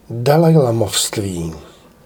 Dalajlamovství.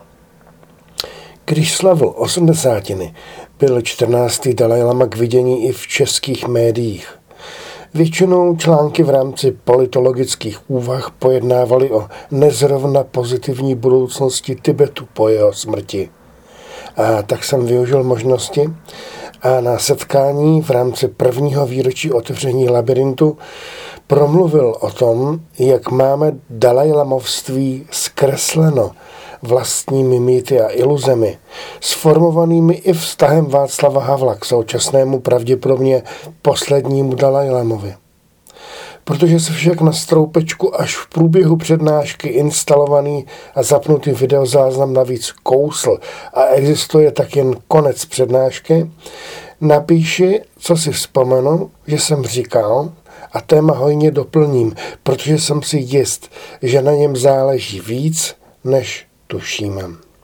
Když slavil 80, byl 14. Dalajlama k vidění i v českých médiích. Většinou články v rámci politologických úvah pojednávaly o nezrovna pozitivní budoucnosti Tibetu po jeho smrti. A tak jsem využil možnosti a na setkání v rámci prvního výročí otevření labyrintu promluvil o tom, jak máme dalajlamovství zkresleno vlastními mýty a iluzemi, sformovanými i vztahem Václava Havla k současnému pravděpodobně poslednímu Dalajlamovi. Protože se však na stroupečku až v průběhu přednášky instalovaný a zapnutý videozáznam navíc kousl a existuje tak jen konec přednášky, napíši, co si vzpomenu, že jsem říkal, a téma hojně doplním, protože jsem si jist, že na něm záleží víc, než tušíme.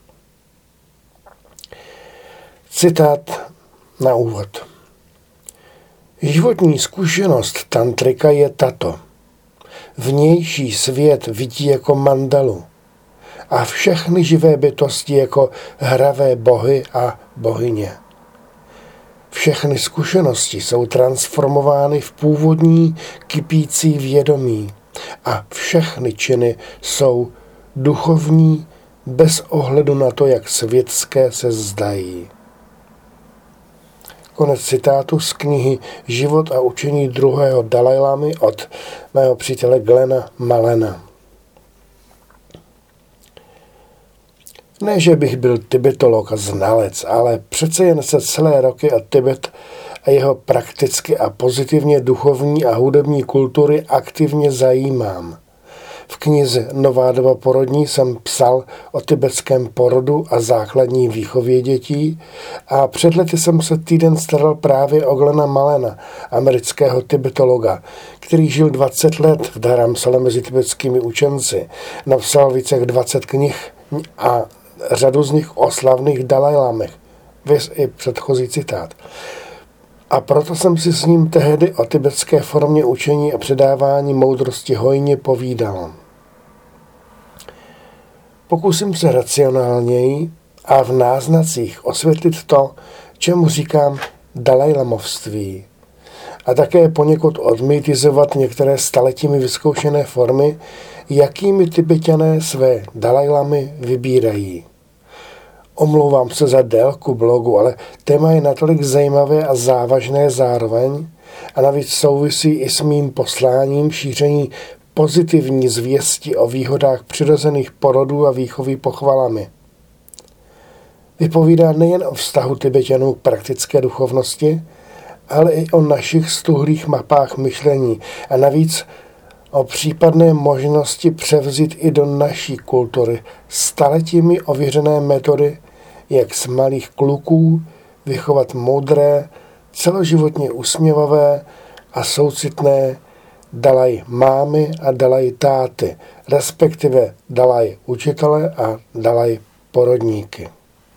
Citát na úvod. Životní zkušenost tantrika je tato. Vnější svět vidí jako mandalu a všechny živé bytosti jako hravé bohy a bohyně. Všechny zkušenosti jsou transformovány v původní kypící vědomí a všechny činy jsou duchovní bez ohledu na to, jak světské se zdají. Konec citátu z knihy Život a učení druhého Dalajlamy od mého přítele Glena Malena. Ne, že bych byl tibetolog a znalec, ale přece jen se celé roky o Tibet a jeho prakticky a pozitivně duchovní a hudební kultury aktivně zajímám. V knize Nová doba porodní jsem psal o tibetském porodu a základní výchově dětí a před lety jsem se týden staral právě o Glena Malena, amerického tibetologa, který žil 20 let v Dharamsale mezi tibetskými učenci, napsal více jak 20 knih a řadu z nich o slavných Dalajlamech, viz i předchozí citát. A proto jsem si s ním tehdy o tibetské formě učení a předávání moudrosti hojně povídal. Pokusím se racionálněji a v náznacích osvětlit to, čemu říkám dalajlamovství, a také poněkud odmýtizovat některé staletími vyzkoušené formy, jakými Tibetané své dalajlamy vybírají. Omlouvám se za délku blogu, ale téma je natolik zajímavé a závažné zároveň a navíc souvisí i s mým posláním šíření pozitivní zvěsti o výhodách přirozených porodů a výchovy pochvalami. Vypovídá nejen o vztahu Tibetanů k praktické duchovnosti, ale i o našich stuhlých mapách myšlení a navíc o případné možnosti převzít i do naší kultury staletími ověřené metody, jak z malých kluků vychovat moudré, celoživotně usměvavé a soucitné dalaj mámy a dalaj táty, respektive dalaj učitele a dalaj porodníky.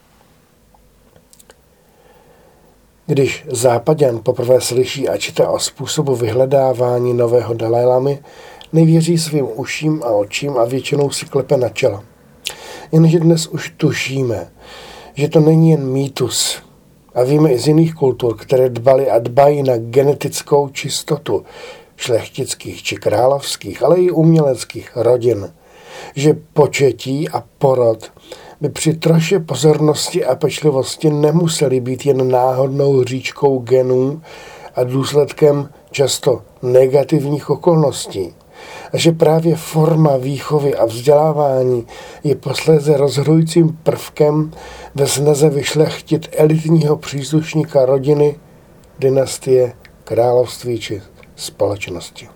Když Zápaďan poprvé slyší a čte o způsobu vyhledávání nového Dalajlamy, nevěří svým uším a očím a většinou si klepe na čelo. Jenže dnes už tušíme, že to není jen mýtus. A víme i z jiných kultur, které dbali a dbají na genetickou čistotu šlechtických či královských, ale i uměleckých rodin, že početí a porod by při troše pozornosti a pečlivosti nemuseli být jen náhodnou hříčkou genů a důsledkem často negativních okolností. A že právě forma výchovy a vzdělávání je posléze rozhodujícím prvkem ve snaze vyšlechtit elitního příslušníka rodiny, dynastie, království či společnosti.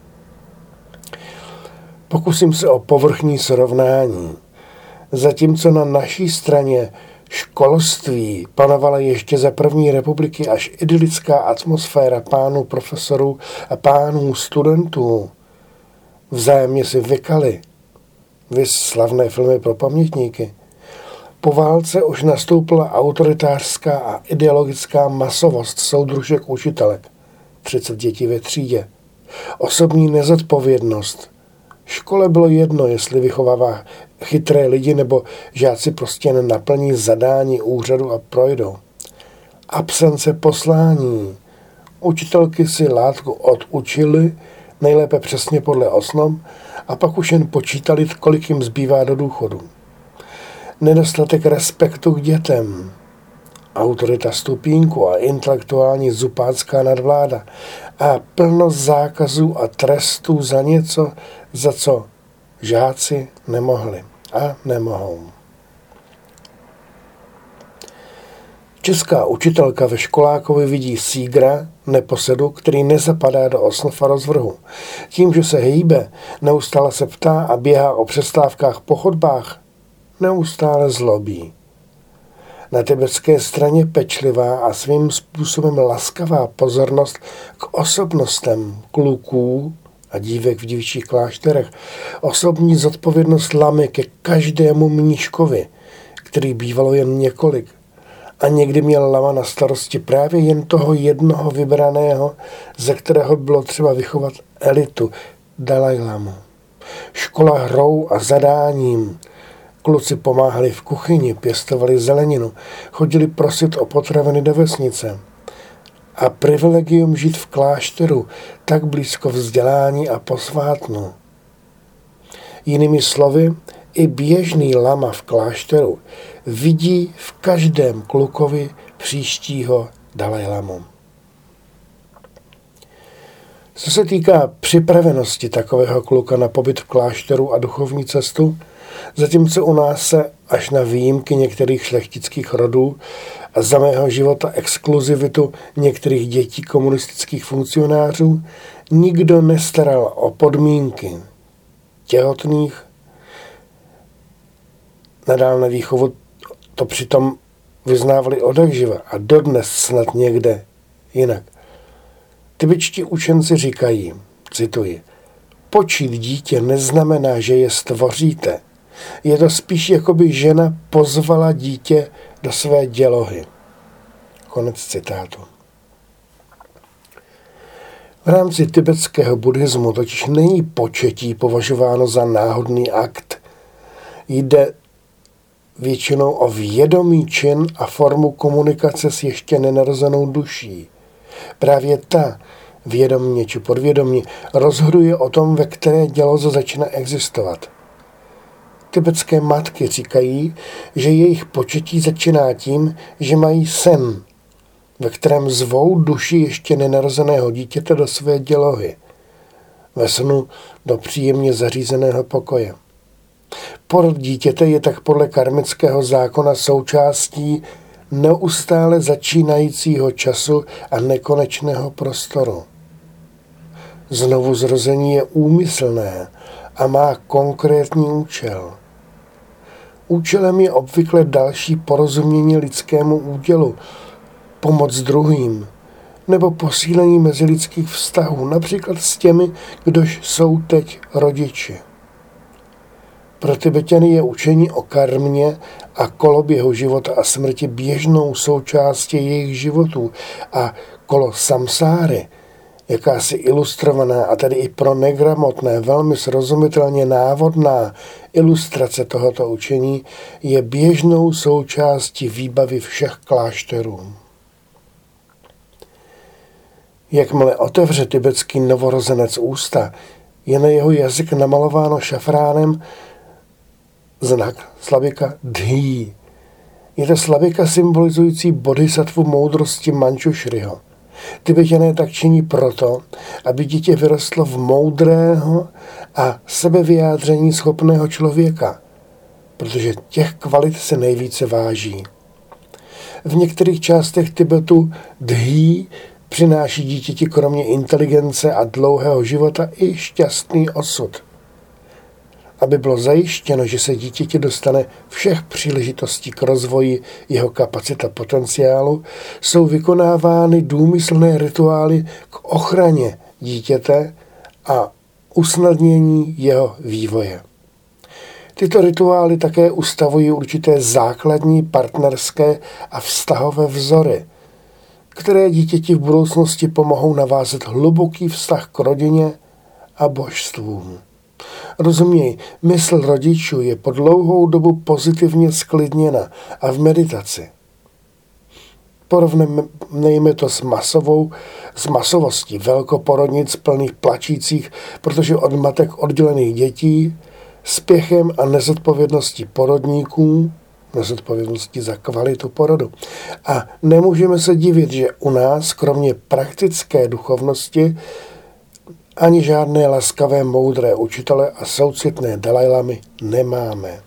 Pokusím se o povrchní srovnání. Zatímco na naší straně školství panovala ještě za první republiky až idylická atmosféra pánů profesorů a pánů studentů, vzájemně si vykali, viz slavné filmy pro pamětníky. Po válce už nastoupila autoritářská a ideologická masovost soudružek učitelek, 30 dětí ve třídě, osobní nezodpovědnost, Škole bylo jedno, jestli vychovává chytré lidi, nebo žáci prostě nenaplní zadání úřadu a projdou. Absence poslání. Učitelky si látku odučily, nejlépe přesně podle osnov, a pak už jen počítali, kolik jim zbývá do důchodu. Nedostatek respektu k dětem. Autorita stupínku a intelektuální zupácká nadvláda a plnost zákazů a trestů za něco, za co žáci nemohli a nemohou. Česká učitelka ve školákovi vidí sígra, neposedu, který nezapadá do osnov a rozvrhu. Tím, že se hýbe, neustále se ptá a běhá o přestávkách po chodbách, neustále zlobí. Na tibetské straně pečlivá a svým způsobem laskavá pozornost k osobnostem kluků a dívek v dívčích klášterech, osobní zodpovědnost lamy ke každému mníškovi, který bývalo jen několik, a někdy měl lama na starosti právě jen toho jednoho vybraného, ze kterého bylo třeba vychovat elitu, Dalajlamu. Škola hrou a zadáním. Kluci pomáhali v kuchyni, pěstovali zeleninu, chodili prosit o potraviny do vesnice. A privilegium žít v klášteru, tak blízko vzdělání a posvátnu. Jinými slovy, i běžný lama v klášteru vidí v každém klukovi příštího Dalajlamu. Co se týká připravenosti takového kluka na pobyt v klášteru a duchovní cestu, zatímco u nás se až na výjimky některých šlechtických rodů a za mého života exkluzivitu některých dětí komunistických funkcionářů nikdo nestaral o podmínky těhotných, nadál na výchovu to přitom vyznávali odjakživa a dodnes snad někde jinak. Tibetští učenci říkají, cituji, počít dítě neznamená, že je stvoříte. Je to spíš, jako by žena pozvala dítě do své dělohy. Konec citátu. V rámci tibetského buddhismu totiž není početí považováno za náhodný akt. Jde většinou o vědomý čin a formu komunikace s ještě nenarozenou duší. Právě ta, vědomně či podvědomně, rozhoduje o tom, ve které děloze začne existovat. Tibetské matky říkají, že jejich početí začíná tím, že mají sen, ve kterém zvou duši ještě nenarozeného dítěte do své dělohy, ve snu do příjemně zařízeného pokoje. Porod dítěte je tak podle karmického zákona součástí neustále začínajícího času a nekonečného prostoru. Znovuzrození je úmyslné a má konkrétní účel. Účelem je obvykle další porozumění lidskému údělu, pomoc druhým nebo posílení mezilidských vztahů, například s těmi, kdož jsou teď rodiči. Pro Tibeťany je učení o karmě a koloběhu života a smrti běžnou součástí jejich životů a kolo samsáry, jakási ilustrovaná a tedy i pro negramotné velmi srozumitelně návodná ilustrace tohoto učení, je běžnou součástí výbavy všech klášterů. Jakmile otevře tibetský novorozenec ústa, je na jeho jazyk namalováno šafránem znak slavika Dhi. Je to slavika symbolizující bodhisattvu moudrosti Manjushriho. Tibeťané tak činí proto, aby dítě vyrostlo v moudrého a sebevyjádření schopného člověka, protože těch kvalit se nejvíce váží. V některých částech Tibetu Dhi přináší dítěti kromě inteligence a dlouhého života i šťastný osud. Aby bylo zajištěno, že se dítěti dostane všech příležitostí k rozvoji jeho kapacita potenciálu, jsou vykonávány důmyslné rituály k ochraně dítěte a usnadnění jeho vývoje. Tyto rituály také ustavují určité základní partnerské a vztahové vzory, které dítěti v budoucnosti pomohou navázat hluboký vztah k rodině a božstvům. Rozuměj, mysl rodičů je po dlouhou dobu pozitivně sklidněna a v meditaci. Porovnejme to s masovostí velkoporodnic plných plačících, protože od matek oddělených dětí, spěchem a nezodpovědností porodníků, nezodpovědností za kvalitu porodu. A nemůžeme se divit, že u nás, kromě praktické duchovnosti, ani žádné laskavé, moudré učitele a soucitné dalajlamy nemáme.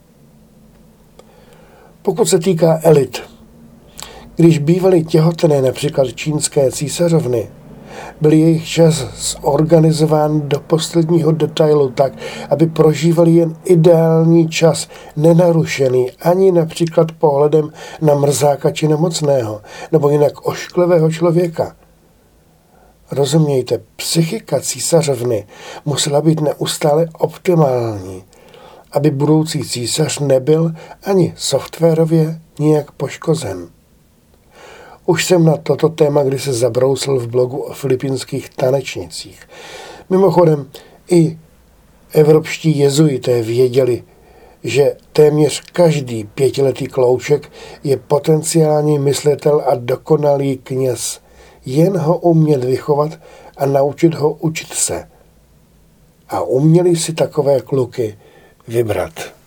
Pokud se týká elit, když bývaly těhotné například čínské císařovny, byl jejich čas zorganizován do posledního detailu tak, aby prožívali jen ideální čas, nenarušený ani například pohledem na mrzáka či nemocného, nebo jinak ošklivého člověka. Rozumějte, psychika císařovny musela být neustále optimální, aby budoucí císař nebyl ani softwarově nijak poškozen. Už jsem na toto téma kdysi zabrousil v blogu o filipínských tanečnicích. Mimochodem, i evropští jezuité věděli, že téměř každý 5letý klouček je potenciální myslitel a dokonalý kněz. Jen ho umět vychovat a naučit ho učit se. A uměli si takové kluky vybrat.